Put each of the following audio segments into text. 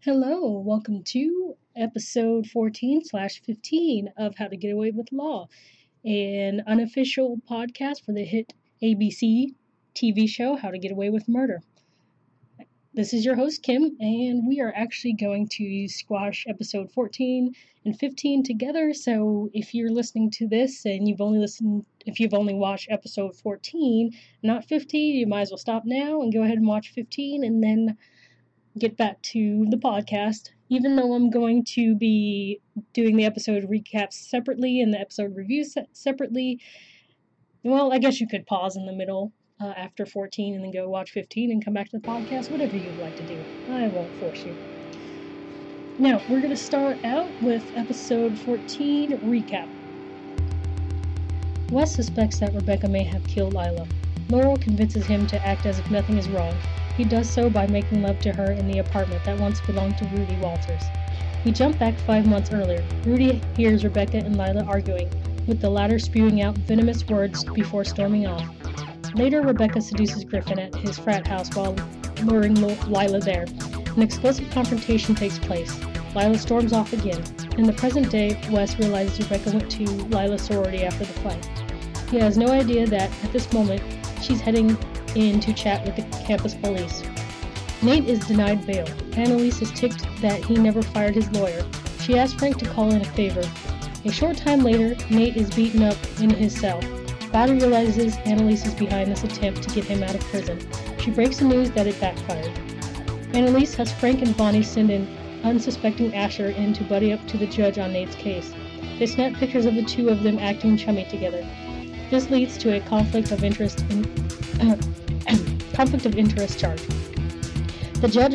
Hello, welcome to episode 14/15 of How to Get Away with Law, an unofficial podcast for the hit ABC TV show How to Get Away with Murder. This is your host, Kim, and we are actually going to squash episode 14 and 15 together. So if you're listening to this and if you've only watched episode 14, not 15, you might as well stop now and go ahead and watch 15 and then get back to the podcast. Even though I'm going to be doing the episode recaps separately and the episode reviews separately, well, I guess you could pause in the middle after 14 and then go watch 15 and come back to the podcast, whatever you'd like to do. I won't force you. Now, we're going to start out with episode 14 recap. Wes suspects that Rebecca may have killed Lila. Laurel convinces him to act as if nothing is wrong. He does so by making love to her in the apartment that once belonged to Rudy Walters. We jump back 5 months earlier. Rudy hears Rebecca and Lila arguing, with the latter spewing out venomous words before storming off. Later, Rebecca seduces Griffin at his frat house while luring Lila there. An explosive confrontation takes place. Lila storms off again. In the present day, Wes realizes Rebecca went to Lila's sorority after the fight. He has no idea that, at this moment, she's heading in to chat with the campus police. Nate is denied bail. Annalise is ticked that he never fired his lawyer. She asks Frank to call in a favor. A short time later, Nate is beaten up in his cell. Bonnie realizes Annalise is behind this attempt to get him out of prison. She breaks the news that it backfired. Annalise has Frank and Bonnie send an unsuspecting Asher in to buddy up to the judge on Nate's case. They snap pictures of the two of them acting chummy together. This leads to a conflict of interest charge. The judge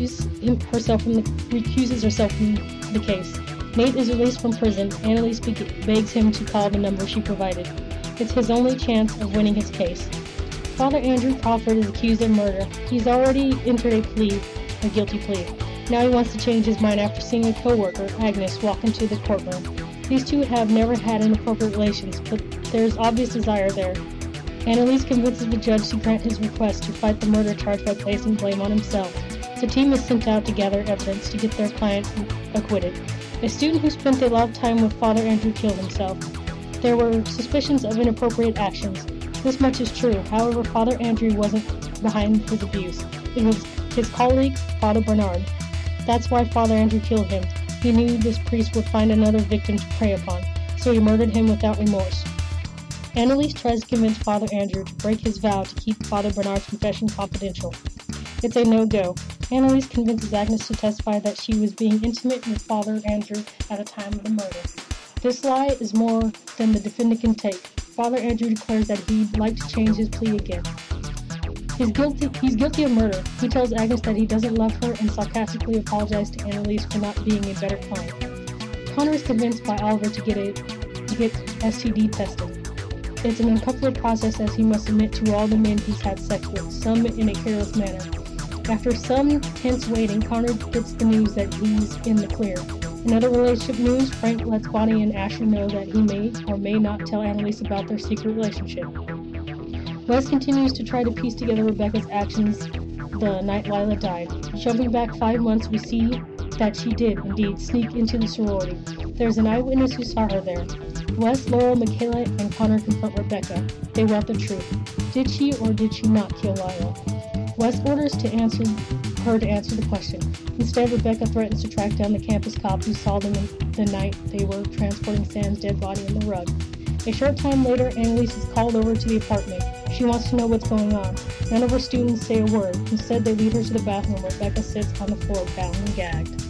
recuses herself from the case. Nate is released from prison. Annalise begs him to call the number she provided. It's his only chance of winning his case. Father Andrew Crawford is accused of murder. He's already entered a guilty plea. Now he wants to change his mind after seeing a co-worker, Agnes, walk into the courtroom. These two have never had inappropriate relations, but there's obvious desire there. Annalise convinces the judge to grant his request to fight the murder charge by placing blame on himself. The team is sent out to gather evidence to get their client acquitted. A student who spent a lot of time with Father Andrew killed himself. There were suspicions of inappropriate actions. This much is true. However, Father Andrew wasn't behind his abuse. It was his colleague, Father Bernard. That's why Father Andrew killed him. He knew this priest would find another victim to prey upon, so he murdered him without remorse. Annalise tries to convince Father Andrew to break his vow to keep Father Bernard's confession confidential. It's a no-go. Annalise convinces Agnes to testify that she was being intimate with Father Andrew at the time of the murder. This lie is more than the defendant can take. Father Andrew declares that he'd like to change his plea again. He's guilty of murder. He tells Agnes that he doesn't love her and sarcastically apologizes to Annalise for not being a better client. Connor is convinced by Oliver to get STD tested. It's an uncomfortable process as he must admit to all the men he's had sex with, some in a careless manner. After some tense waiting, Connor gets the news that he's in the clear. In other relationship news, Frank lets Bonnie and Asher know that he may or may not tell Annalise about their secret relationship. Wes continues to try to piece together Rebecca's actions the night Lila died. Jumping back 5 months, we see that she did, indeed, sneak into the sorority. There's an eyewitness who saw her there. Wes, Laurel, Michaela, and Connor confront Rebecca. They want the truth. Did she or did she not kill Lila? Wes orders her to answer the question. Instead, Rebecca threatens to track down the campus cop who saw them the night they were transporting Sam's dead body in the rug. A short time later, Annalise is called over to the apartment. She wants to know what's going on. None of her students say a word. Instead, they lead her to the bathroom where Rebecca sits on the floor, bound and gagged.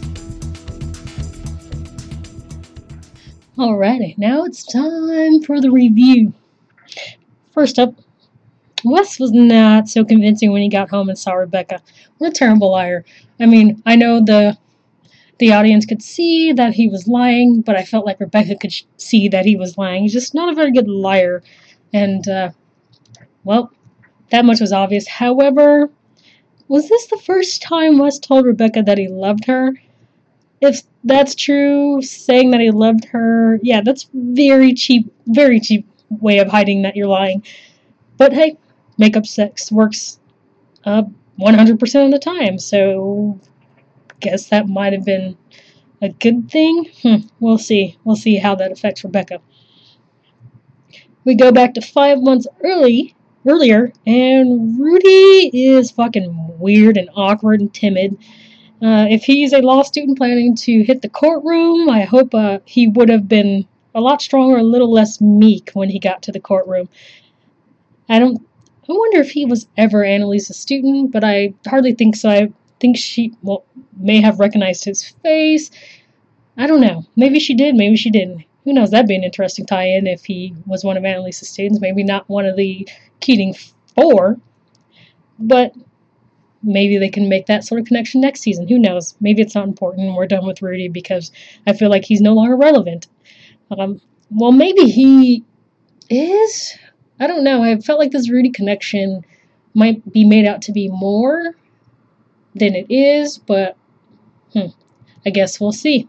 Alrighty, now it's time for the review. First up, Wes was not so convincing when he got home and saw Rebecca. What a terrible liar. I mean, I know the audience could see that he was lying, but I felt like Rebecca could see that he was lying. He's just not a very good liar. And, well, that much was obvious. However, was this the first time Wes told Rebecca that he loved her? If that's true, saying that he loved her, yeah, that's very cheap way of hiding that you're lying. But hey, makeup sex works 100% of the time, so guess that might have been a good thing. We'll see. We'll see how that affects Rebecca. We go back to 5 months earlier, and Rudy is fucking weird and awkward and timid. If he's a law student planning to hit the courtroom, I hope he would have been a lot stronger, a little less meek when he got to the courtroom. I wonder if he was ever Annalise's student, but I hardly think so. I think she may have recognized his face. I don't know. Maybe she did, maybe she didn't. Who knows? That'd be an interesting tie-in if he was one of Annalise's students. Maybe not one of the Keating 4, but maybe they can make that sort of connection next season. Who knows? Maybe it's not important. We're done with Rudy because I feel like he's no longer relevant. Well, maybe he is. I don't know. I felt like this Rudy connection might be made out to be more than it is, but I guess we'll see.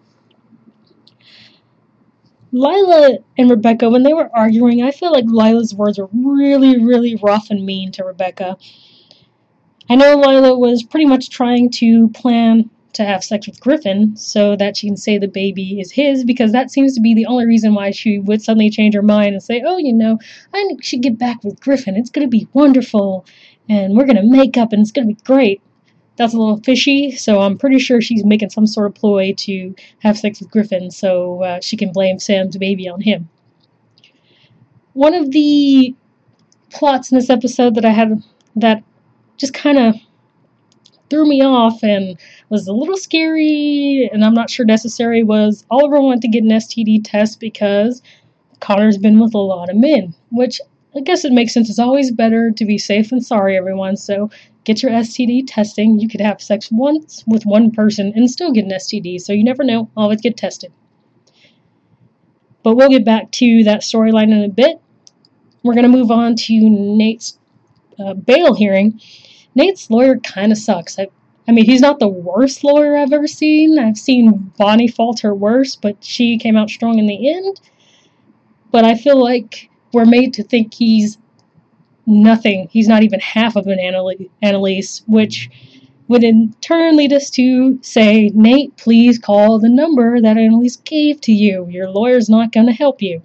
Lila and Rebecca, when they were arguing, I feel like Lila's words were really, really rough and mean to Rebecca. I know Lila was pretty much trying to plan to have sex with Griffin so that she can say the baby is his, because that seems to be the only reason why she would suddenly change her mind and say, I should get back with Griffin. It's going to be wonderful, and we're going to make up, and it's going to be great. That's a little fishy, so I'm pretty sure she's making some sort of ploy to have sex with Griffin so she can blame Sam's baby on him. One of the plots in this episode that I had that just kind of threw me off and was a little scary, and I'm not sure necessary, was Oliver wanted to get an STD test because Connor's been with a lot of men, which I guess it makes sense. It's always better to be safe than sorry, everyone, so get your STD testing. You could have sex once with one person and still get an STD, so you never know. Always get tested. But we'll get back to that storyline in a bit. We're going to move on to Nate's bail hearing. Nate's lawyer kind of sucks. I mean, he's not the worst lawyer I've ever seen. I've seen Bonnie falter worse, but she came out strong in the end. But I feel like we're made to think he's nothing. He's not even half of an Annalise, which would in turn lead us to say, Nate, please call the number that Annalise gave to you. Your lawyer's not going to help you.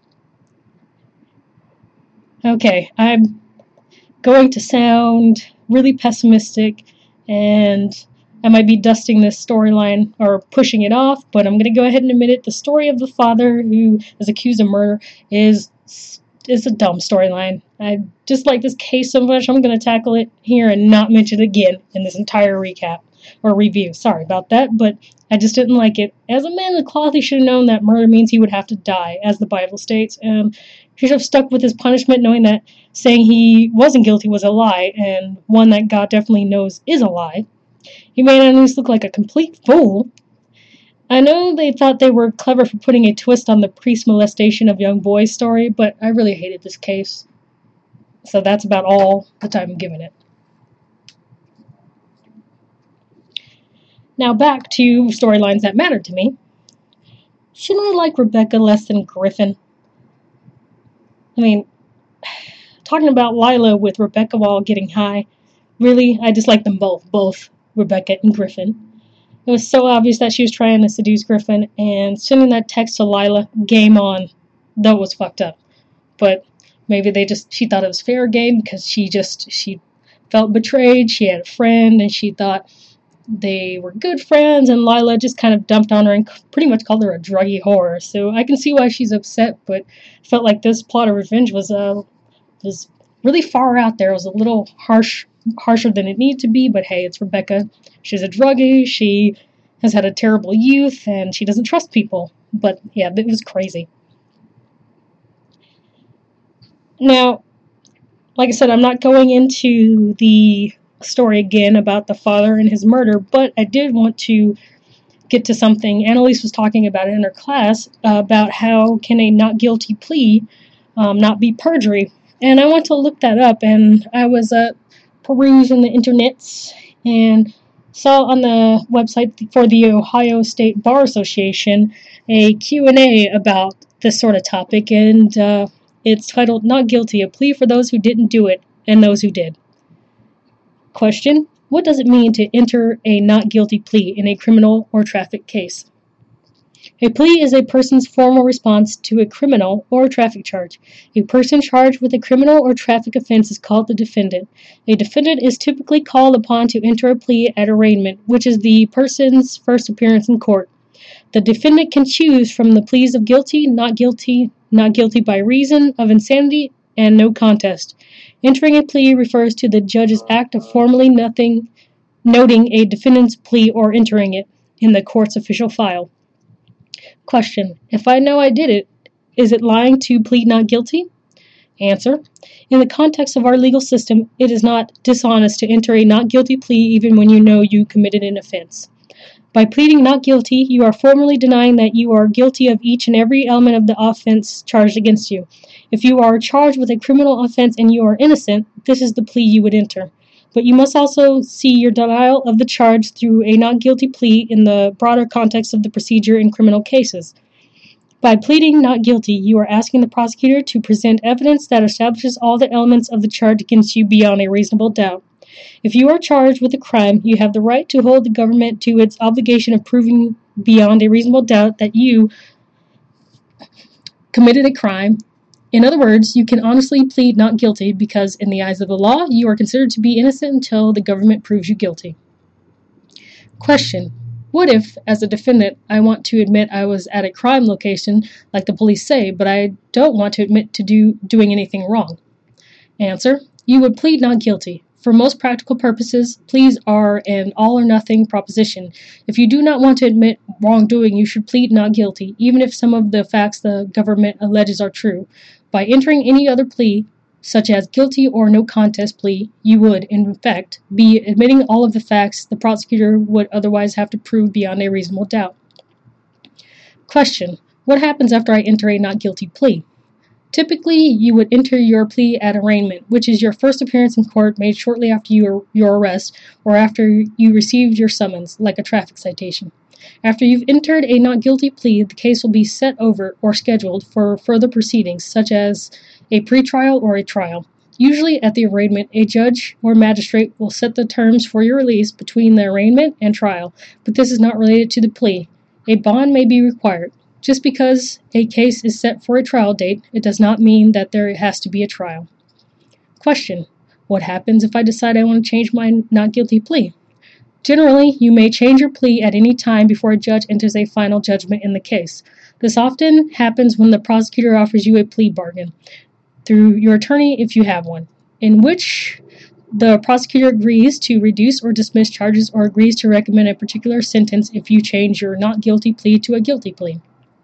Okay, I'm going to sound really pessimistic, and I might be dusting this storyline or pushing it off, but I'm going to go ahead and admit it. The story of the father who is accused of murder is a dumb storyline. I just like this case so much, I'm going to tackle it here and not mention it again in this entire recap or review. Sorry about that, but I just didn't like it. As a man of the cloth, he should have known that murder means he would have to die, as the Bible states, and he should have stuck with his punishment, knowing that saying he wasn't guilty was a lie, and one that God definitely knows is a lie. He made Annalise look like a complete fool. I know they thought they were clever for putting a twist on the priest molestation of young boys story, but I really hated this case. So that's about all the time I'm giving it. Now back to storylines that mattered to me. Shouldn't I like Rebecca less than Griffin? I mean, talking about Lila with Rebecca while getting high, really, I just like them both Rebecca and Griffin. It was so obvious that she was trying to seduce Griffin, and sending that text to Lila, game on, that was fucked up. But maybe she thought it was fair game because she felt betrayed, she had a friend, and she thought they were good friends, and Lila just kind of dumped on her and pretty much called her a druggy whore. So I can see why she's upset, but felt like this plot of revenge was really far out there. It was a little harsher than it needed to be, but hey, it's Rebecca. She's a druggie, she has had a terrible youth, and she doesn't trust people. But yeah, it was crazy. Now, like I said, I'm not going into the story again about the father and his murder, but I did want to get to something. Annalise was talking about it in her class, about how can a not guilty plea not be perjury. And I went to look that up, and I was perusing the internets and saw on the website for the Ohio State Bar Association a Q&A about this sort of topic, and it's titled, Not Guilty, a plea for those who didn't do it and those who did. Question, What does it mean to enter a not guilty plea in a criminal or traffic case? A plea is a person's formal response to a criminal or traffic charge. A person charged with a criminal or traffic offense is called the defendant. A defendant is typically called upon to enter a plea at arraignment, which is the person's first appearance in court. The defendant can choose from the pleas of guilty, not guilty by reason of insanity, and no contest. Entering a plea refers to the judge's act of formally noting a defendant's plea or entering it in the court's official file. Question: if I know I did it, is it lying to plead not guilty? Answer: in the context of our legal system, it is not dishonest to enter a not guilty plea even when you know you committed an offense. By pleading not guilty, you are formally denying that you are guilty of each and every element of the offense charged against you. If you are charged with a criminal offense and you are innocent, this is the plea you would enter. But you must also see your denial of the charge through a not guilty plea in the broader context of the procedure in criminal cases. By pleading not guilty, you are asking the prosecutor to present evidence that establishes all the elements of the charge against you beyond a reasonable doubt. If you are charged with a crime, you have the right to hold the government to its obligation of proving beyond a reasonable doubt that you committed a crime. In other words, you can honestly plead not guilty because, in the eyes of the law, you are considered to be innocent until the government proves you guilty. Question: what if, as a defendant, I want to admit I was at a crime location, like the police say, but I don't want to admit to doing anything wrong? Answer: you would plead not guilty. For most practical purposes, pleas are an all-or-nothing proposition. If you do not want to admit wrongdoing, you should plead not guilty, even if some of the facts the government alleges are true. By entering any other plea, such as guilty or no contest plea, you would, in fact, be admitting all of the facts the prosecutor would otherwise have to prove beyond a reasonable doubt. Question: what happens after I enter a not guilty plea? Typically, you would enter your plea at arraignment, which is your first appearance in court made shortly after your arrest or after you received your summons, like a traffic citation. After you've entered a not guilty plea, the case will be set over or scheduled for further proceedings, such as a pretrial or a trial. Usually at the arraignment, a judge or magistrate will set the terms for your release between the arraignment and trial, but this is not related to the plea. A bond may be required. Just because a case is set for a trial date, it does not mean that there has to be a trial. Question: what happens if I decide I want to change my not guilty plea? Generally, you may change your plea at any time before a judge enters a final judgment in the case. This often happens when the prosecutor offers you a plea bargain, through your attorney if you have one, in which the prosecutor agrees to reduce or dismiss charges or agrees to recommend a particular sentence if you change your not guilty plea to a guilty plea.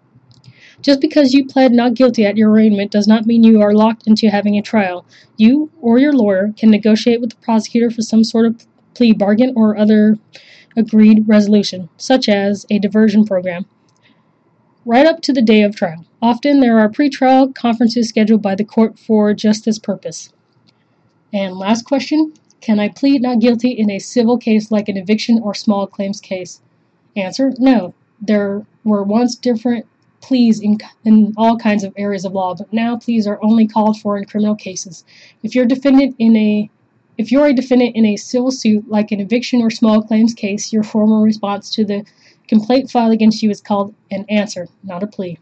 Just because you pled not guilty at your arraignment does not mean you are locked into having a trial. You or your lawyer can negotiate with the prosecutor for some sort of plea bargain or other agreed resolution, such as a diversion program, right up to the day of trial. Often there are pretrial conferences scheduled by the court for just this purpose. And last question: can I plead not guilty in a civil case like an eviction or small claims case? Answer: no. There were once different pleas in all kinds of areas of law, but now pleas are only called for in criminal cases. If you're a defendant in a civil suit like an eviction or small claims case, your formal response to the complaint filed against you is called an answer, not a plea.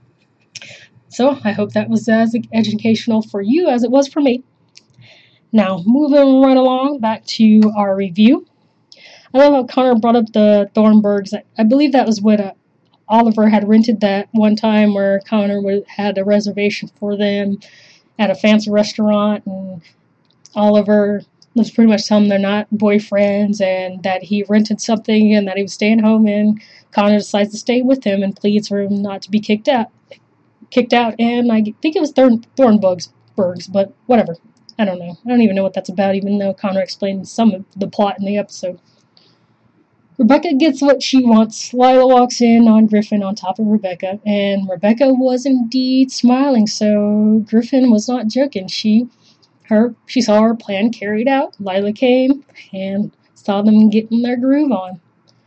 So I hope that was as educational for you as it was for me. Now, moving right along back to our review. I love how Connor brought up the Thornburgs. I believe that was what Oliver had rented that one time where Connor had a reservation for them at a fancy restaurant, and Oliver was pretty much telling them they're not boyfriends and that he rented something and that he was staying home, and Connor decides to stay with him and pleads for him not to be kicked out, and I think it was Thornburgs, but whatever. I don't know. I don't even know what that's about, even though Connor explained some of the plot in the episode. Rebecca gets what she wants. Lila walks in on Griffin on top of Rebecca, and Rebecca was indeed smiling, so Griffin was not joking. She saw her plan carried out. Lila came and saw them getting their groove on.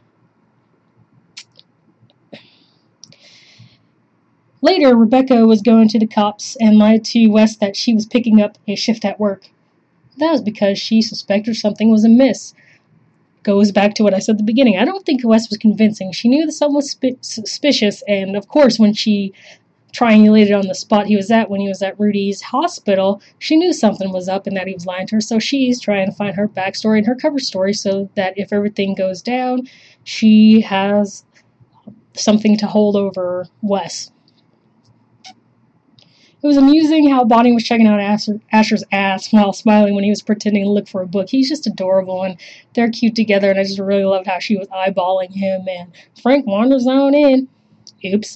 Later, Rebecca was going to the cops and lied to Wes that she was picking up a shift at work. That was because she suspected something was amiss. goes back to what I said at the beginning. I don't think Wes was convincing. She knew that something was suspicious, and of course, when she triangulated on the spot he was at when he was at Rudy's hospital, she knew something was up and that he was lying to her, so she's trying to find her backstory and her cover story so that if everything goes down, she has something to hold over Wes. It was amusing how Bonnie was checking out Asher's ass while smiling when he was pretending to look for a book. He's just adorable, and they're cute together, and I just really loved how she was eyeballing him, and Frank wanders on in. Oops.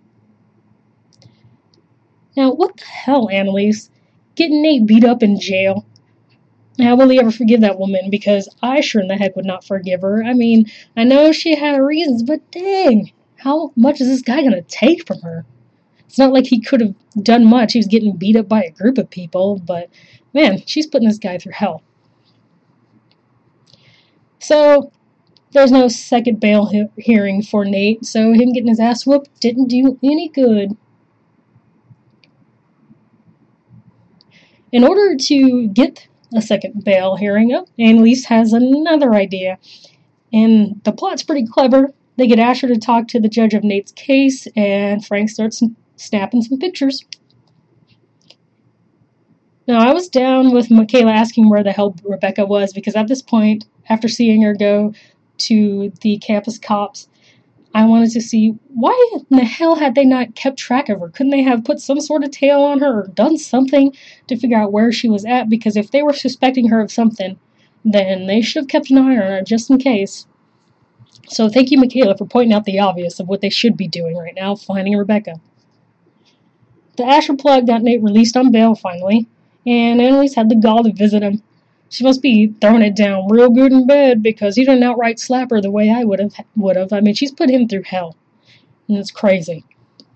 Now, what the hell, Annalise? Getting Nate beat up in jail? How will he ever forgive that woman? Because I sure in the heck would not forgive her. I mean, I know she had her reasons, but dang, how much is this guy gonna take from her? It's not like he could have done much. He was getting beat up by a group of people, but man, she's putting this guy through hell. So, there's no second bail hearing for Nate, so him getting his ass whooped didn't do any good. In order to get a second bail hearing, Annalise has another idea, and the plot's pretty clever. They get Asher to talk to the judge of Nate's case, and Frank starts snapping some pictures. Now, I was down with Michaela asking where the hell Rebecca was, because at this point, after seeing her go to the campus cops, I wanted to see why in the hell had they not kept track of her? Couldn't they have put some sort of tail on her or done something to figure out where she was at? Because if they were suspecting her of something, then they should have kept an eye on her just in case. So thank you, Michaela, for pointing out the obvious of what they should be doing right now, finding Rebecca. The Asher plug got Nate released on bail finally, and Annalise had the gall to visit him. She must be throwing it down real good in bed because he didn't outright slap her the way I would have. I mean, she's put him through hell, and it's crazy.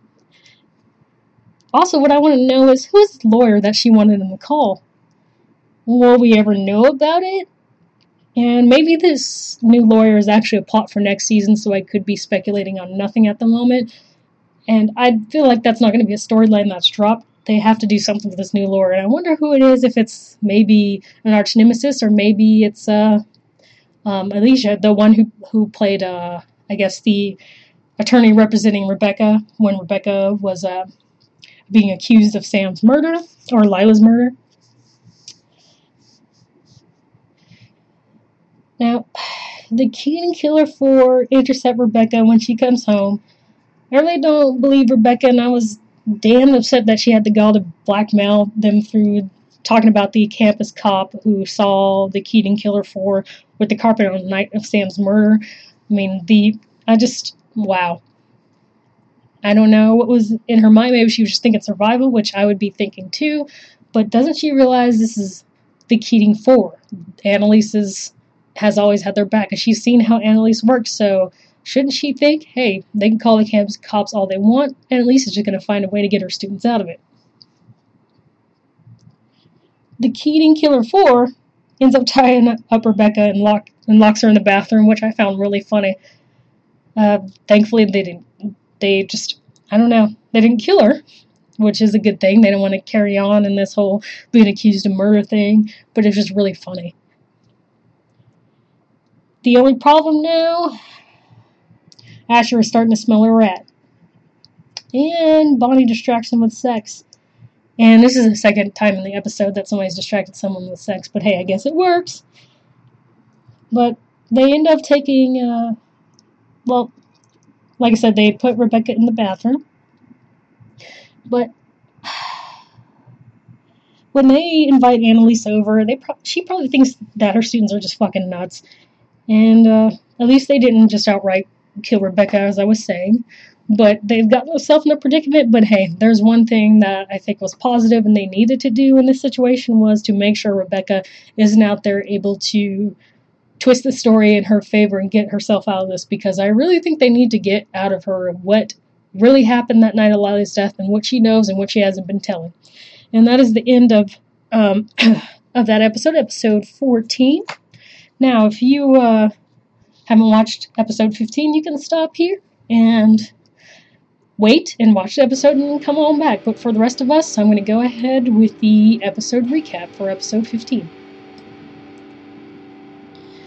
Also, what I want to know is, who's the lawyer that she wanted in the call? Will we ever know about it? And maybe this new lawyer is actually a plot for next season, so I could be speculating on nothing at the moment. And I feel like that's not going to be a storyline that's dropped. They have to do something with this new lawyer, and I wonder who it is, if it's maybe an arch nemesis, or maybe it's Alicia, the one who played, I guess, the attorney representing Rebecca when Rebecca was being accused of Sam's murder, or Lila's murder. Now, the Keating killer for intercept Rebecca when she comes home. I really don't believe Rebecca, and I was damn upset that she had the gall to blackmail them through talking about the campus cop who saw the Keating killer for with the carpet on the night of Sam's murder. I mean, wow. I don't know what was in her mind. Maybe she was just thinking survival, which I would be thinking too. But doesn't she realize this is the Keating 4? Annalise has always had their back, and she's seen how Annalise works, so shouldn't she think, hey, they can call the campus cops all they want, and Annalise is just going to find a way to get her students out of it. The Keating Killer 4 ends up tying up Rebecca and locks her in the bathroom, which I found really funny. Thankfully, they didn't kill her, which is a good thing. They didn't want to carry on in this whole being accused of murder thing, but it's just really funny. The only problem now, Asher is starting to smell a rat. And Bonnie distracts him with sex. And this is the second time in the episode that somebody's distracted someone with sex, but hey, I guess it works. But they end up taking, like I said, they put Rebecca in the bathroom. But when they invite Annalise over, she probably thinks that her students are just fucking nuts. And at least they didn't just outright kill Rebecca, as I was saying. But they've got themselves in a predicament. But hey, there's one thing that I think was positive and they needed to do in this situation was to make sure Rebecca isn't out there able to twist the story in her favor and get herself out of this, because I really think they need to get out of her what really happened that night of Lila's death and what she knows and what she hasn't been telling. And that is the end of that episode 14. Now, if you haven't watched episode 15, you can stop here and wait and watch the episode and come on back. But for the rest of us, I'm going to go ahead with the episode recap for episode 15.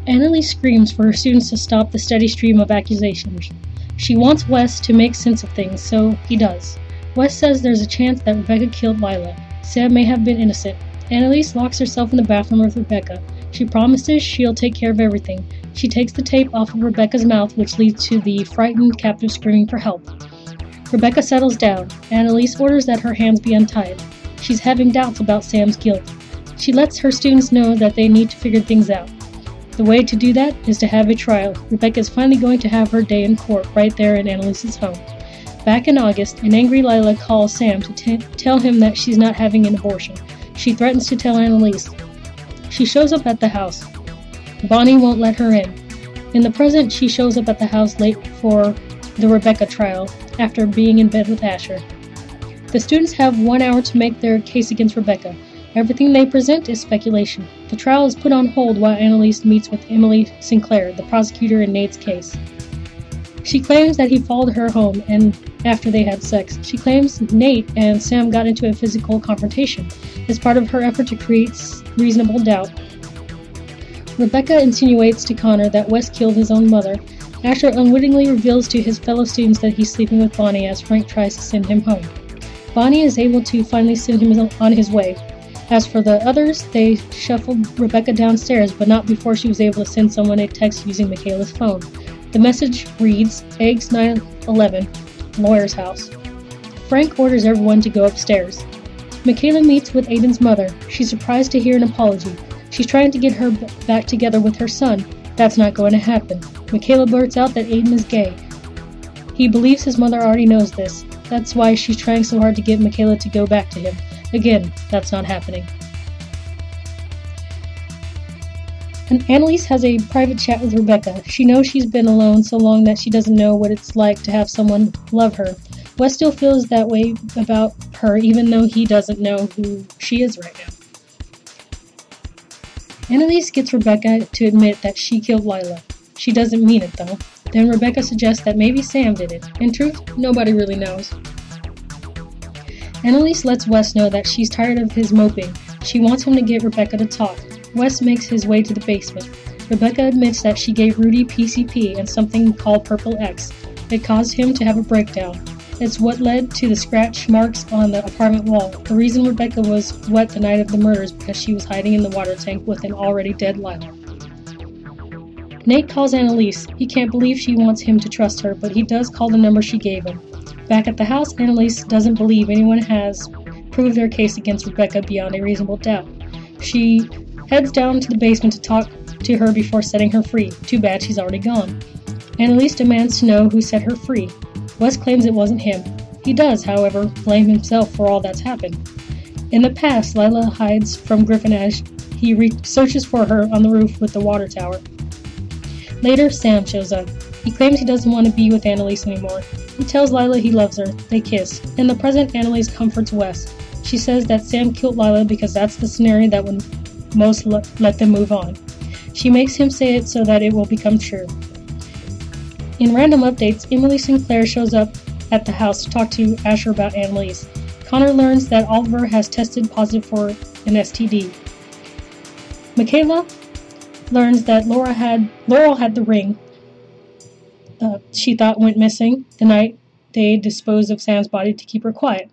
Annalise screams for her students to stop the steady stream of accusations. She wants Wes to make sense of things, so he does. Wes says there's a chance that Rebecca killed Lila. Sam may have been innocent. Annalise locks herself in the bathroom with Rebecca. She promises she'll take care of everything. She takes the tape off of Rebecca's mouth, which leads to the frightened captive screaming for help. Rebecca settles down. Annalise orders that her hands be untied. She's having doubts about Sam's guilt. She lets her students know that they need to figure things out. The way to do that is to have a trial. Rebecca is finally going to have her day in court right there in Annalise's home. Back in August, an angry Lila calls Sam to tell him that she's not having an abortion. She threatens to tell Annalise. She shows up at the house. Bonnie won't let her in. In the present, she shows up at the house late for the Rebecca trial after being in bed with Asher. The students have 1 hour to make their case against Rebecca. Everything they present is speculation. The trial is put on hold while Annalise meets with Emily Sinclair, the prosecutor in Nate's case. She claims that he followed her home and after they had sex. She claims Nate and Sam got into a physical confrontation as part of her effort to create reasonable doubt. Rebecca insinuates to Connor that Wes killed his own mother. Asher unwittingly reveals to his fellow students that he's sleeping with Bonnie as Frank tries to send him home. Bonnie is able to finally send him on his way. As for the others, they shuffled Rebecca downstairs, but not before she was able to send someone a text using Michaela's phone. The message reads, Eggs 911, lawyer's house. Frank orders everyone to go upstairs. Michaela meets with Aiden's mother. She's surprised to hear an apology. She's trying to get her back together with her son. That's not going to happen. Michaela blurts out that Aiden is gay. He believes his mother already knows this. That's why she's trying so hard to get Michaela to go back to him. Again, that's not happening. And Annalise has a private chat with Rebecca. She knows she's been alone so long that she doesn't know what it's like to have someone love her. Wes still feels that way about her, even though he doesn't know who she is right now. Annalise gets Rebecca to admit that she killed Lila. She doesn't mean it, though. Then Rebecca suggests that maybe Sam did it. In truth, nobody really knows. Annalise lets Wes know that she's tired of his moping. She wants him to get Rebecca to talk. Wes makes his way to the basement. Rebecca admits that she gave Rudy PCP and something called Purple X. It caused him to have a breakdown. It's what led to the scratch marks on the apartment wall. The reason Rebecca was wet the night of the murders because she was hiding in the water tank with an already dead Lila. Nate calls Annalise. He can't believe she wants him to trust her, but he does call the number she gave him. Back at the house, Annalise doesn't believe anyone has proved their case against Rebecca beyond a reasonable doubt. She heads down to the basement to talk to her before setting her free. Too bad she's already gone. Annalise demands to know who set her free. Wes claims it wasn't him. He does, however, blame himself for all that's happened. In the past, Lila hides from Griffin as he searches for her on the roof with the water tower. Later, Sam shows up. He claims he doesn't want to be with Annalise anymore. He tells Lila he loves her. They kiss. In the present, Annalise comforts Wes. She says that Sam killed Lila because that's the scenario that would most let them move on. She makes him say it so that it will become true. In random updates, Emily Sinclair shows up at the house to talk to Asher about Annalise. Connor learns that Oliver has tested positive for an STD. Michaela learns that Laurel had the ring she thought went missing the night they disposed of Sam's body to keep her quiet.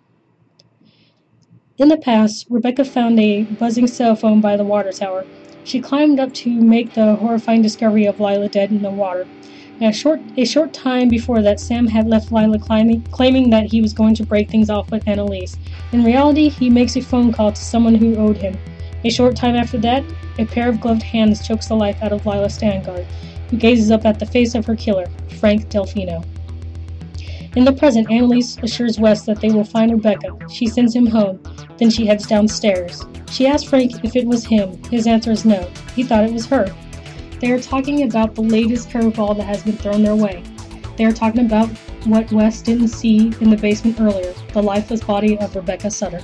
In the past, Rebecca found a buzzing cell phone by the water tower. She climbed up to make the horrifying discovery of Lila dead in the water. A short time before that, Sam had left Lila claiming that he was going to break things off with Annalise. In reality, he makes a phone call to someone who owed him. A short time after that, a pair of gloved hands chokes the life out of Lila Stangard, who gazes up at the face of her killer, Frank Delfino. In the present, Annalise assures Wes that they will find Rebecca. She sends him home. Then she heads downstairs. She asks Frank if it was him. His answer is no. He thought it was her. They are talking about the latest curveball that has been thrown their way. They are talking about what Wes didn't see in the basement earlier, the lifeless body of Rebecca Sutter.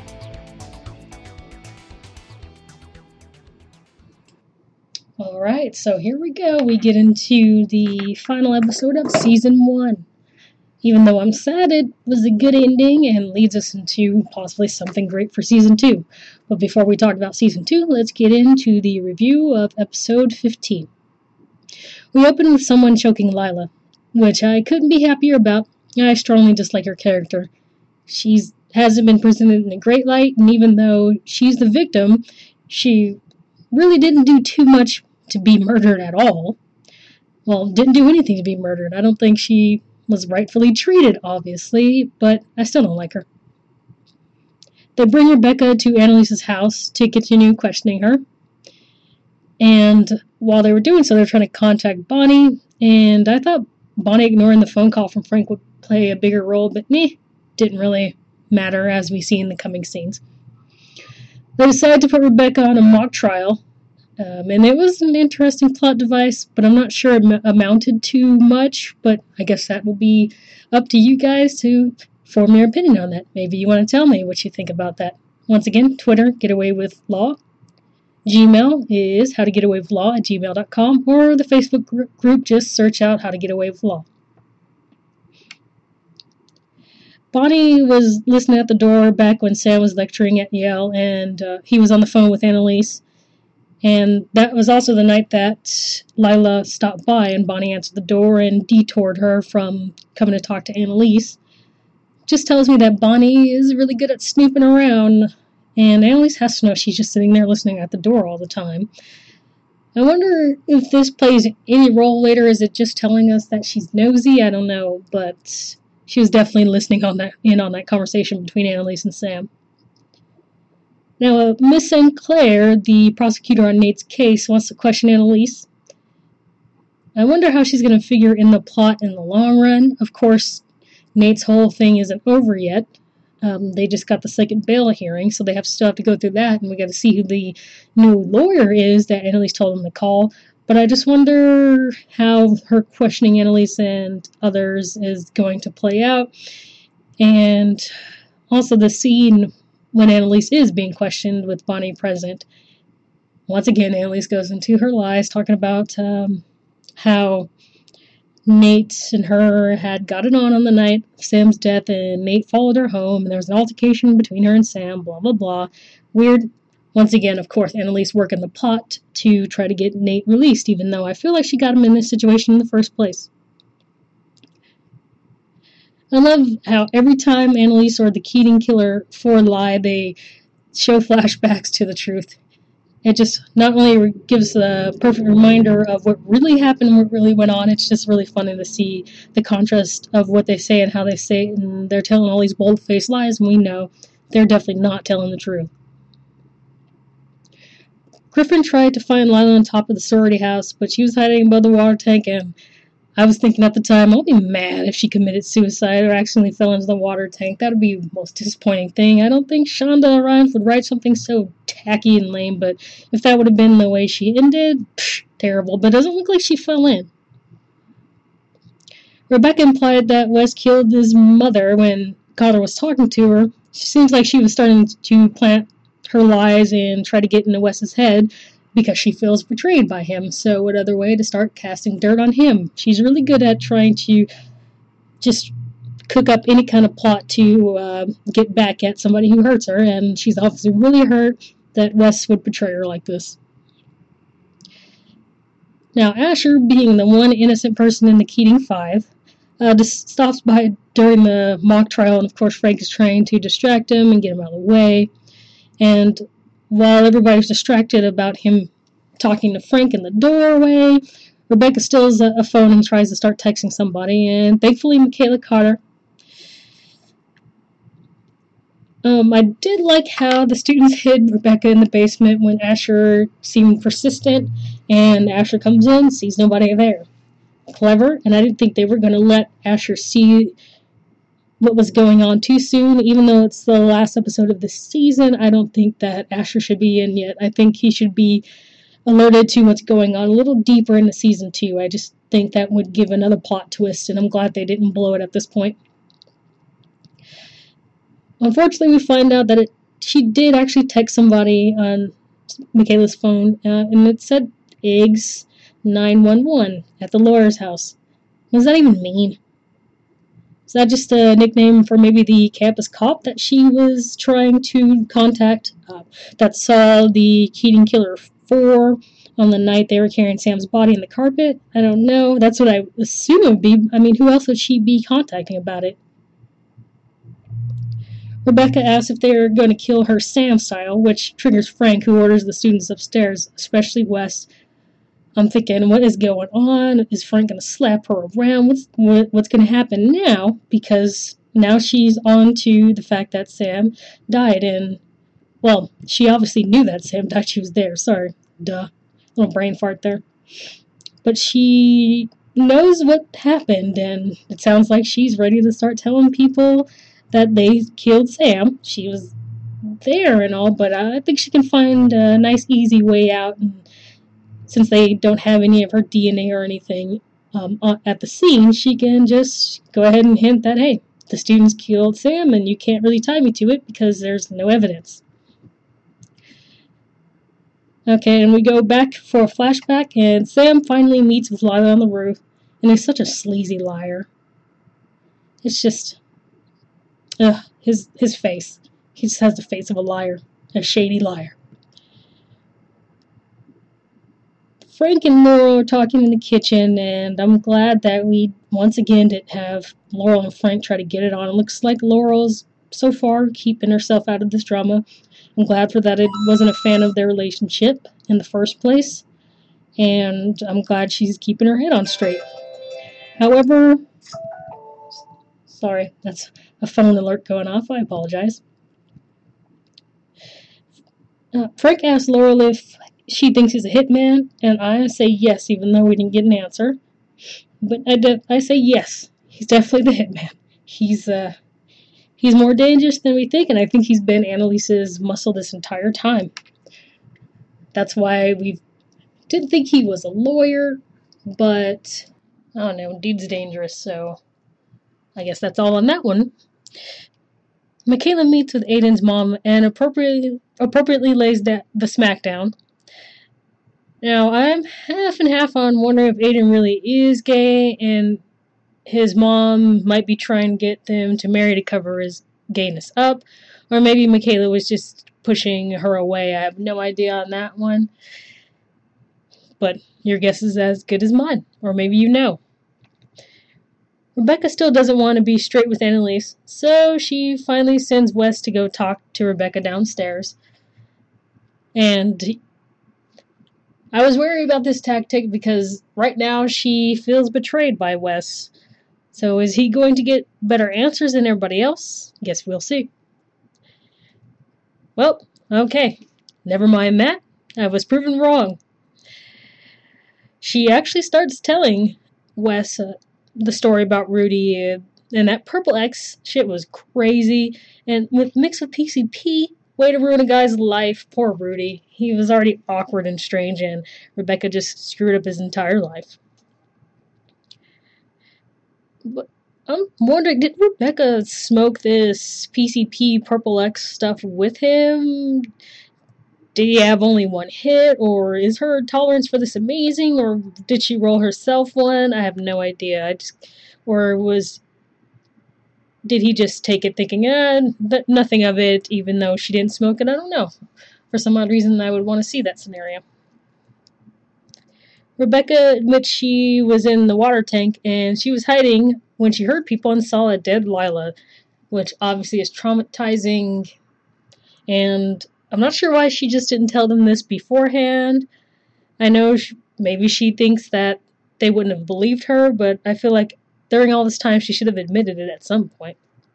Alright, so here we go. We get into the final episode of Season 1. Even though I'm sad it was a good ending and leads us into possibly something great for Season 2. But before we talk about Season 2, let's get into the review of Episode 15. We open with someone choking Lila, which I couldn't be happier about. I strongly dislike her character. She hasn't been presented in a great light, and even though she's the victim, she really didn't do too much to be murdered at all. Well, didn't do anything to be murdered. I don't think she was rightfully treated, obviously, but I still don't like her. They bring Rebecca to Annalise's house to continue questioning her. And while they were doing so, they were trying to contact Bonnie, and I thought Bonnie ignoring the phone call from Frank would play a bigger role, but didn't really matter as we see in the coming scenes. They decided to put Rebecca on a mock trial, and it was an interesting plot device, but I'm not sure it amounted to much, but I guess that will be up to you guys to form your opinion on that. Maybe you want to tell me what you think about that. Once again, Twitter, GetAwayWithLaw. Gmail is howtogetawaywithlaw@gmail.com, or the Facebook group, just search out How to Get Away with Law. Bonnie was listening at the door back when Sam was lecturing at Yale, and he was on the phone with Annalise. And that was also the night that Lila stopped by, and Bonnie answered the door and detoured her from coming to talk to Annalise. Just tells me that Bonnie is really good at snooping around, and Annalise has to know she's just sitting there listening at the door all the time. I wonder if this plays any role later. Is it just telling us that she's nosy? I don't know, but she was definitely listening on that conversation between Annalise and Sam. Now, Miss St. Clair, the prosecutor on Nate's case, wants to question Annalise. I wonder how she's going to figure in the plot in the long run. Of course, Nate's whole thing isn't over yet. They just got the second bail hearing, so they still have to go through that, and we got to see who the new lawyer is that Annalise told them to call. But I just wonder how her questioning Annalise and others is going to play out. And also the scene when Annalise is being questioned with Bonnie present. Once again, Annalise goes into her lies, talking about how Nate and her had got it on the night of Sam's death, and Nate followed her home, and there was an altercation between her and Sam, blah, blah, blah. Weird. Once again, of course, Annalise working the plot to try to get Nate released, even though I feel like she got him in this situation in the first place. I love how every time Annalise or the Keating killer 4 lie, they show flashbacks to the truth. It just not only gives a perfect reminder of what really happened, what really went on, it's just really funny to see the contrast of what they say and how they say it, and they're telling all these bold-faced lies, and we know they're definitely not telling the truth. Griffin tried to find Lila on top of the sorority house, but she was hiding above the water tank, and I was thinking at the time, I'll be mad if she committed suicide or accidentally fell into the water tank. That would be the most disappointing thing. I don't think Shonda Rhimes would write something so tacky and lame, but if that would have been the way she ended, terrible. But it doesn't look like she fell in. Rebecca implied that Wes killed his mother when Carter was talking to her. She seems like she was starting to plant her lies and try to get into Wes's head, because she feels betrayed by him. So what other way to start casting dirt on him? She's really good at trying to just cook up any kind of plot to get back at somebody who hurts her, and she's obviously really hurt that Wes would betray her like this. Now, Asher, being the one innocent person in the Keating 5, just stops by during the mock trial, and of course Frank is trying to distract him and get him out of the way. And while everybody's distracted about him talking to Frank in the doorway, Rebecca steals a phone and tries to start texting somebody, and thankfully Michaela Carter. I did like how the students hid Rebecca in the basement when Asher seemed persistent, and Asher comes in, sees nobody there. Clever, and I didn't think they were going to let Asher see what was going on too soon. Even though it's the last episode of the season, I don't think that Asher should be in yet. I think he should be alerted to what's going on a little deeper into season 2. I just think that would give another plot twist, and I'm glad they didn't blow it at this point. Unfortunately, we find out that she did actually text somebody on Michaela's phone, and it said Eggs 911 at the lawyer's house. What does that even mean? Is that just a nickname for maybe the campus cop that she was trying to contact that saw the Keating Killer 4 on the night they were carrying Sam's body in the carpet. I don't know. That's what I assume it would be. I mean, who else would she be contacting about it? Rebecca asks if they are going to kill her Sam style, which triggers Frank, who orders the students upstairs, especially Wes. I'm thinking, what is going on? Is Frank going to slap her around? What's going to happen now? Because now she's on to the fact that Sam died, and, well, she obviously knew that Sam died. She was there. Sorry. Duh. Little brain fart there. But she knows what happened, and it sounds like she's ready to start telling people that they killed Sam. She was there and all, but I think she can find a nice, easy way out. And since they don't have any of her DNA or anything at the scene, she can just go ahead and hint that, hey, the students killed Sam, and you can't really tie me to it because there's no evidence. Okay, and we go back for a flashback, and Sam finally meets with Lila on the roof, and he's such a sleazy liar. It's just, his face. He just has the face of a liar, a shady liar. Frank and Laurel are talking in the kitchen, and I'm glad that we once again didn't have Laurel and Frank try to get it on. It looks like Laurel's, so far, keeping herself out of this drama. I'm glad for that. It wasn't a fan of their relationship in the first place, and I'm glad she's keeping her head on straight. However, sorry, that's a phone alert going off. I apologize. Frank asks Laurel if she thinks he's a hitman, and I say yes, even though we didn't get an answer. But I say yes, he's definitely the hitman. He's more dangerous than we think, and I think he's been Annalise's muscle this entire time. That's why we didn't think he was a lawyer, but I don't know, dude's dangerous, so I guess that's all on that one. Michaela meets with Aiden's mom and appropriately lays the smackdown. Now, I'm half and half on wondering if Aiden really is gay and his mom might be trying to get them to marry to cover his gayness up, or maybe Michaela was just pushing her away. I have no idea on that one, but your guess is as good as mine, or maybe you know. Rebecca still doesn't want to be straight with Annalise, so she finally sends Wes to go talk to Rebecca downstairs. And I was worried about this tactic because right now she feels betrayed by Wes. So is he going to get better answers than everybody else? Guess we'll see. Well, okay. Never mind that. I was proven wrong. She actually starts telling Wes the story about Rudy, and that Purple X shit was crazy, and mixed with PCP, way to ruin a guy's life. Poor Rudy. He was already awkward and strange, and Rebecca just screwed up his entire life. But I'm wondering, did Rebecca smoke this PCP Purple X stuff with him? Did he have only one hit, or is her tolerance for this amazing, or did she roll herself one? I have no idea. Did he just take it thinking, nothing of it, even though she didn't smoke it? I don't know. For some odd reason, I would want to see that scenario. Rebecca admits she was in the water tank, and she was hiding when she heard people and saw a dead Lila, which obviously is traumatizing, and I'm not sure why she just didn't tell them this beforehand. I know maybe she thinks that they wouldn't have believed her, but I feel like during all this time she should have admitted it at some point.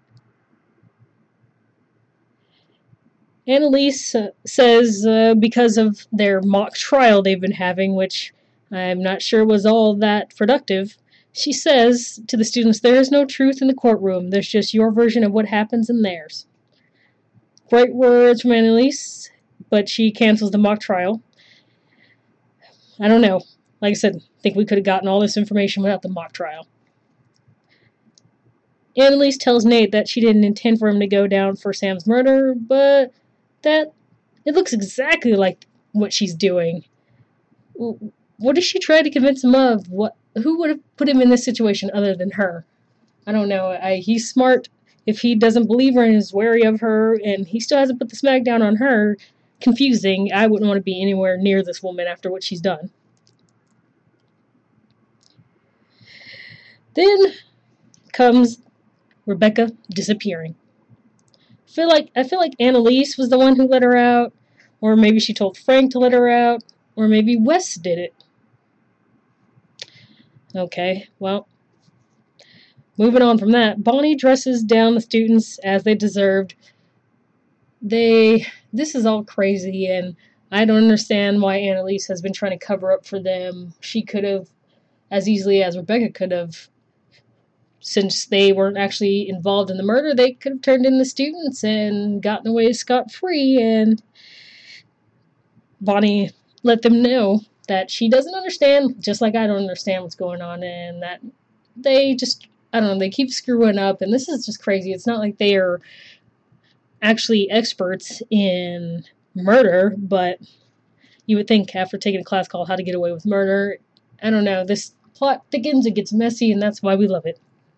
Annalise says because of their mock trial they've been having, which I'm not sure was all that productive, she says to the students, there is no truth in the courtroom. There's just your version of what happens in theirs. Great words from Annalise, but she cancels the mock trial. I don't know. Like I said, I think we could have gotten all this information without the mock trial. Annalise tells Nate that she didn't intend for him to go down for Sam's murder, but that it looks exactly like what she's doing. What does she try to convince him of? Who would have put him in this situation other than her? I don't know. He's smart. If he doesn't believe her and is wary of her, and he still hasn't put the smack down on her, confusing. I wouldn't want to be anywhere near this woman after what she's done. Then comes Rebecca disappearing. I feel like Annalise was the one who let her out, or maybe she told Frank to let her out, or maybe Wes did it. Okay, well, moving on from that, Bonnie dresses down the students as they deserved. This is all crazy, and I don't understand why Annalise has been trying to cover up for them. She could have, as easily as Rebecca could have, since they weren't actually involved in the murder, they could have turned in the students and gotten away scot-free, and Bonnie let them know that she doesn't understand, just like I don't understand what's going on, and that they just, I don't know, they keep screwing up, and this is just crazy. It's not like they are actually experts in murder, but you would think after taking a class called How to Get Away with Murder, I don't know, this plot thickens, it gets messy, and that's why we love it.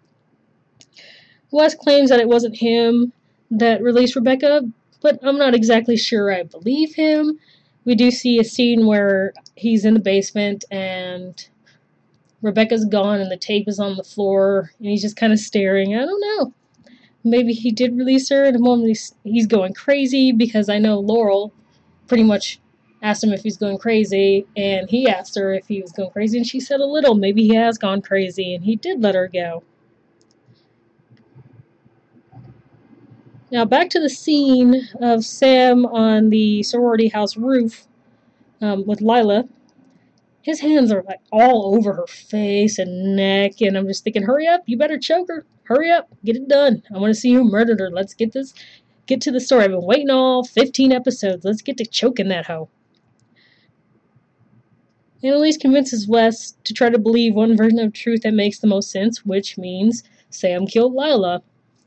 Wes claims that it wasn't him that released Rebecca, but I'm not exactly sure I believe him. We do see a scene where he's in the basement and Rebecca's gone and the tape is on the floor and he's just kind of staring. I don't know. Maybe he did release her at a moment he's going crazy, because I know Laurel pretty much asked him if he's going crazy, and he asked her if he was going crazy, and she said a little. Maybe he has gone crazy, and he did let her go. Now back to the scene of Sam on the sorority house roof with Lila. His hands are like all over her face and neck, and I'm just thinking, hurry up, you better choke her. Hurry up, get it done. I want to see who murdered her. Let's get to the story. I've been waiting all 15 episodes. Let's get to choking that hoe. Annalise convinces Wes to try to believe one version of truth that makes the most sense, which means Sam killed Lila.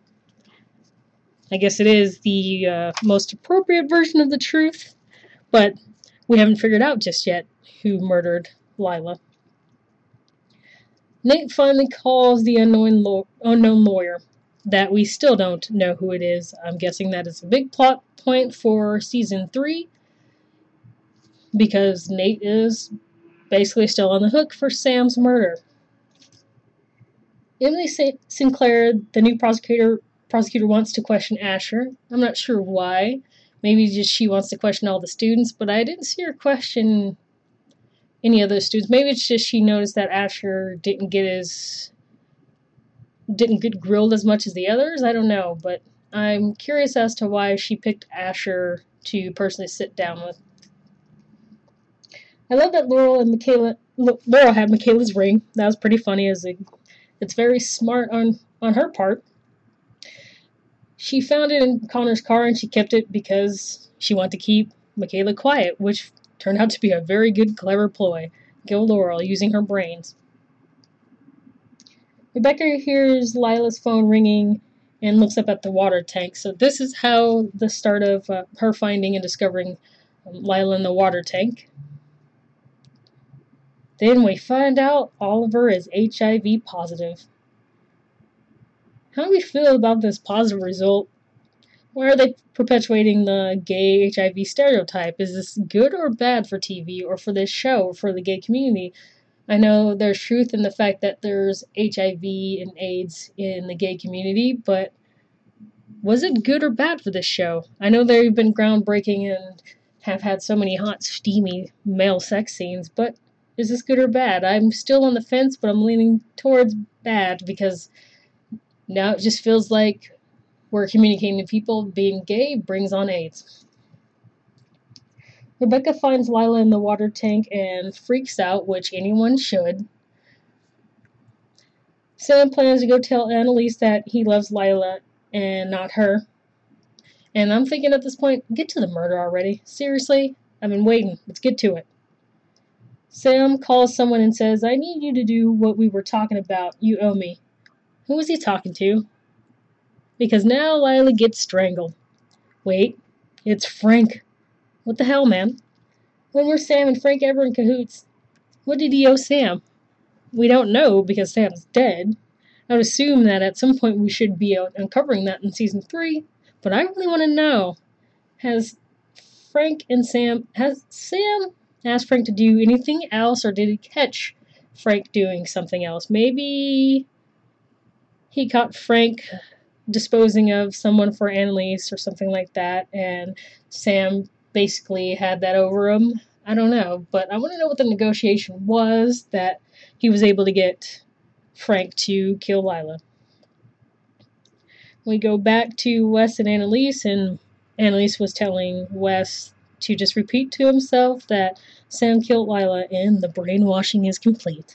I guess it is the most appropriate version of the truth, but we haven't figured out just yet who murdered Lila. Nate finally calls the unknown lawyer that we still don't know who it is. I'm guessing that is a big plot point for season 3, because Nate is basically still on the hook for Sam's murder. Emily Sinclair, the new prosecutor wants to question Asher. I'm not sure why. Maybe just she wants to question all the students, but I didn't see her question any of those students. Maybe it's just she noticed that Asher didn't get grilled as much as the others. I don't know, but I'm curious as to why she picked Asher to personally sit down with. I love that Laurel had Michaela's ring. That was pretty funny. It's very smart on her part. She found it in Connor's car and she kept it because she wanted to keep Michaela quiet, which turned out to be a very good, clever ploy. Go Laurel, using her brains. Rebecca hears Lila's phone ringing and looks up at the water tank. So this is how the start of her finding and discovering Lila in the water tank. Then we find out Oliver is HIV positive. How do we feel about this positive result? Why are they perpetuating the gay HIV stereotype? Is this good or bad for TV, or for this show, or for the gay community? I know there's truth in the fact that there's HIV and AIDS in the gay community, but was it good or bad for this show? I know they've been groundbreaking and have had so many hot, steamy male sex scenes, but is this good or bad? I'm still on the fence, but I'm leaning towards bad, because now it just feels like we're communicating to people being gay brings on AIDS. Rebecca finds Lila in the water tank and freaks out, which anyone should. Sam plans to go tell Annalise that he loves Lila and not her. And I'm thinking at this point, get to the murder already. Seriously? I've been waiting. Let's get to it. Sam calls someone and says, I need you to do what we were talking about. You owe me. Who was he talking to? Because now Lila gets strangled. Wait, it's Frank. What the hell, man? When were Sam and Frank ever in cahoots? What did he owe Sam? We don't know, because Sam's dead. I would assume that at some point we should be uncovering that in season 3, but I really want to know. Has Frank and Sam, has Sam asked Frank to do anything else, or did he catch Frank doing something else? Maybe he caught Frank disposing of someone for Annalise or something like that, and Sam basically had that over him. I don't know, but I want to know what the negotiation was that he was able to get Frank to kill Lila. We go back to Wes and Annalise was telling Wes to just repeat to himself that Sam killed Lila and the brainwashing is complete.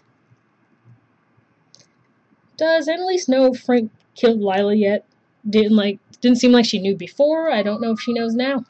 Does Annalise know if Frank killed Lila yet? Didn't seem like she knew before. I don't know if she knows now.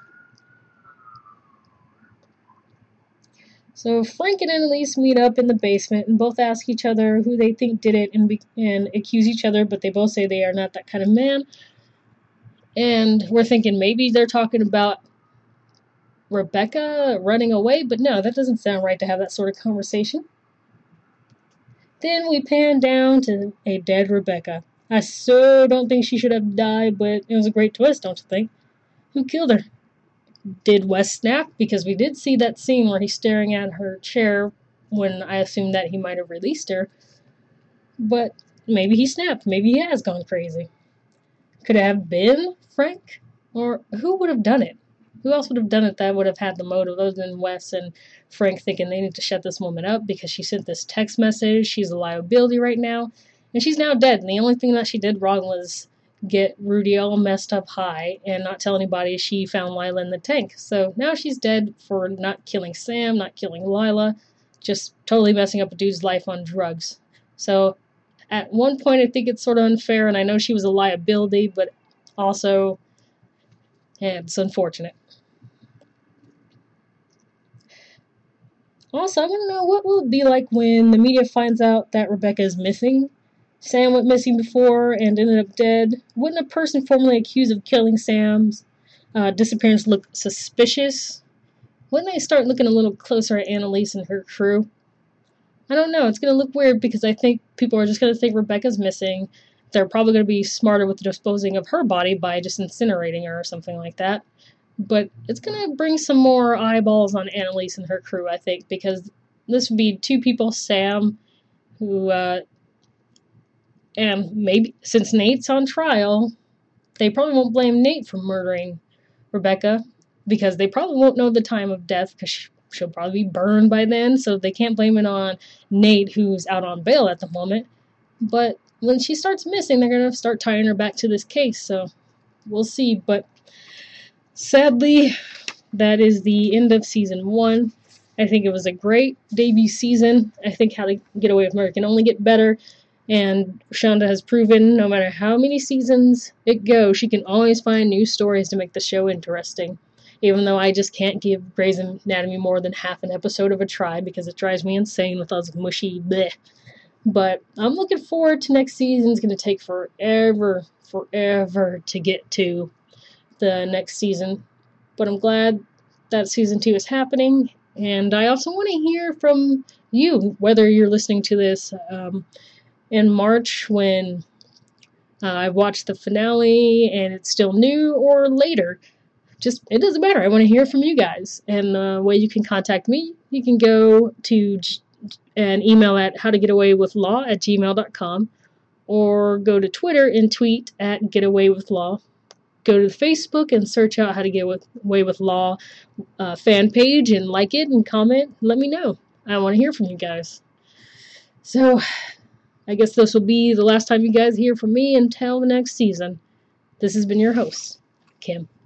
So Frank and Annalise meet up in the basement and both ask each other who they think did it and accuse each other, but they both say they are not that kind of man. And we're thinking maybe they're talking about Rebecca running away, but no, that doesn't sound right to have that sort of conversation. Then we pan down to a dead Rebecca. I so don't think she should have died, but it was a great twist, don't you think? Who killed her? Did Wes snap? Because we did see that scene where he's staring at her chair when I assumed that he might have released her. But maybe he snapped. Maybe he has gone crazy. Could it have been Frank? Or who would have done it? Who else would have done it that would have had the motive other than Wes and Frank thinking they need to shut this woman up because she sent this text message, she's a liability right now, and she's now dead, and the only thing that she did wrong was get Rudy all messed up high and not tell anybody she found Lila in the tank. So now she's dead for not killing Sam, not killing Lila, just totally messing up a dude's life on drugs. So at one point I think it's sort of unfair, and I know she was a liability, but also, yeah, it's unfortunate. Also, I want to know what will it be like when the media finds out that Rebecca is missing. Sam went missing before and ended up dead. Wouldn't a person formerly accused of killing Sam's disappearance look suspicious? Wouldn't they start looking a little closer at Annalise and her crew? I don't know. It's going to look weird because I think people are just going to think Rebecca's missing. They're probably going to be smarter with disposing of her body by just incinerating her or something like that. But it's going to bring some more eyeballs on Annalise and her crew, I think, because this would be two people, Sam, who, and maybe, since Nate's on trial, they probably won't blame Nate for murdering Rebecca, because they probably won't know the time of death, because she'll probably be burned by then, so they can't blame it on Nate, who's out on bail at the moment. But when she starts missing, they're going to start tying her back to this case, so we'll see. But sadly, that is the end of Season 1. I think it was a great debut season. I think How to Get Away with Murder can only get better, and Shonda has proven no matter how many seasons it goes, she can always find new stories to make the show interesting. Even though I just can't give Grey's Anatomy more than half an episode of a try because it drives me insane with all this mushy bleh. But I'm looking forward to next season. It's going to take forever to get to the next season. But I'm glad that Season 2 is happening. And I also want to hear from you, whether you're listening to this in March when I've watched the finale and it's still new, or later. Just, it doesn't matter. I want to hear from you guys. And the way you can contact me, you can go to an email at howtogetawaywithlaw@gmail.com, or go to Twitter and tweet at getawaywithlaw. Go to Facebook and search out How to Get Away with Law fan page and like it and comment. Let me know. I want to hear from you guys. So, I guess this will be the last time you guys hear from me until the next season. This has been your host, Kim.